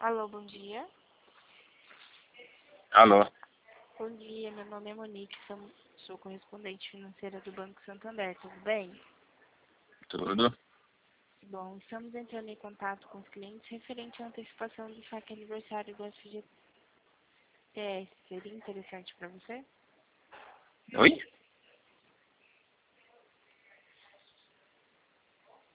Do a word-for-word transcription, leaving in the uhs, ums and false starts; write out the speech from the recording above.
Alô, bom dia. Alô, Bom dia, meu nome é Monique, sou, sou correspondente financeira do Banco Santander, tudo bem? tudo? Bom, estamos entrando em contato com os clientes referente à antecipação do saque aniversário do F G T S. Seria interessante para você? Oi?